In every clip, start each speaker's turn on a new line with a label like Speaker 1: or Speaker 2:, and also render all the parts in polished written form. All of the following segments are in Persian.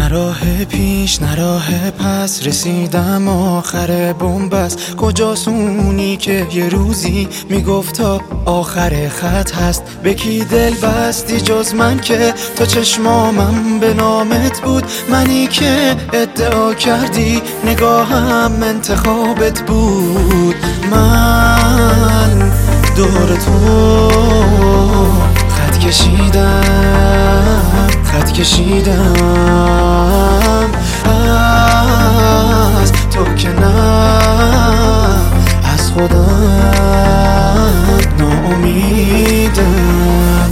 Speaker 1: نه راه پیش نه راه پس، رسیدم آخر بنبست. کجاست اونی که یه روزی میگفت تا آخر خط هست؟ به کی دل بستی جز من که تا چشمامم به نامت بود؟ منی که ادعا کردی نگاهم انتخابت بود. من دور تو خط کشیدم از تو که نه از خودم ناامیدم.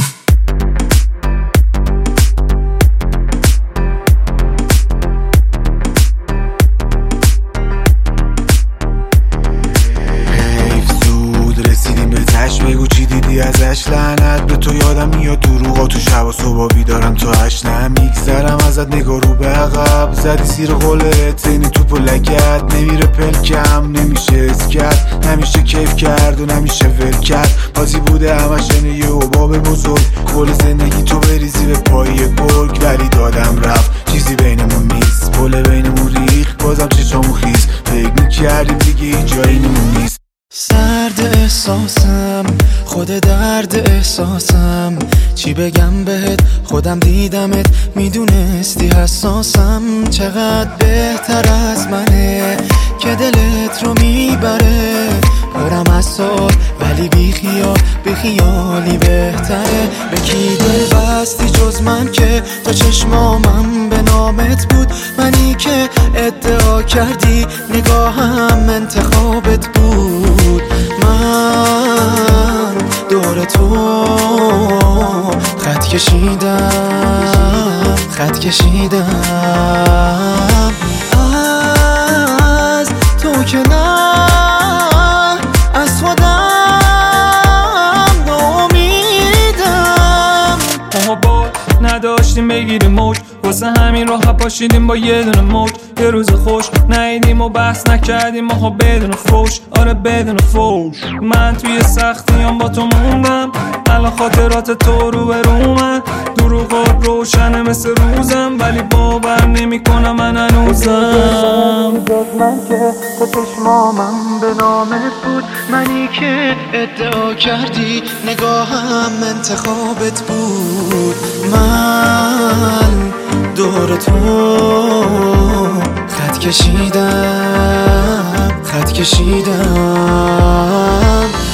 Speaker 2: بگو چی دیدی ازش، لعنت به تو. یادم میاد دروغا تو شب و صبح بیدارم تو هشت. نمیگذرم ازت نگاه رو به عقب، زدی سیر قولت اینی توپ و لگت. نمیره پلکم نمیشه اسکت، نمیشه کیف کرد و نمیشه ول کرد. بازی بوده همش یه عباب بزرگ، کل زندگی تو بریزی به پای گرگ. ولی دادم رفت چیزی بینمون نیست، پل بینمون ریخ بازم چشامو خیز. فکر میکردیم دیگه جایی نمون نیست.
Speaker 1: سرد احساسم خود درد احساسم، چی بگم بهت خودم دیدمت میدونستی حساسم. چقدر بهتر از منه که دلت رو میبره، پرم از سال ولی بی خیالی بهتره. به کی دل بستی جز من که تا چشمامم به نامت بود؟ منی که ادعا کردی نگاهم انتخابت بود. من دور تو خط کشیدم از تو که نه از خودم ناامیدم.
Speaker 3: ما بار نداشتیم بگیریم موج، واسه همین راه پاشیدیم با یه دونه موج. یه روز خوش نیدیم و بحث نکردیم ماها بدون فوش، آره بدون فوش. من توی سختیام با تو موندم، الان خاطرات تو رو به رومن. دروغات روشنه مثل روزم، ولی باور نمی کنم من هنوزم.
Speaker 1: من که تا چشمامم به نامت بود، منی که ادعا کردی نگاهم انتخابت بود. من دور تو خط کشیدم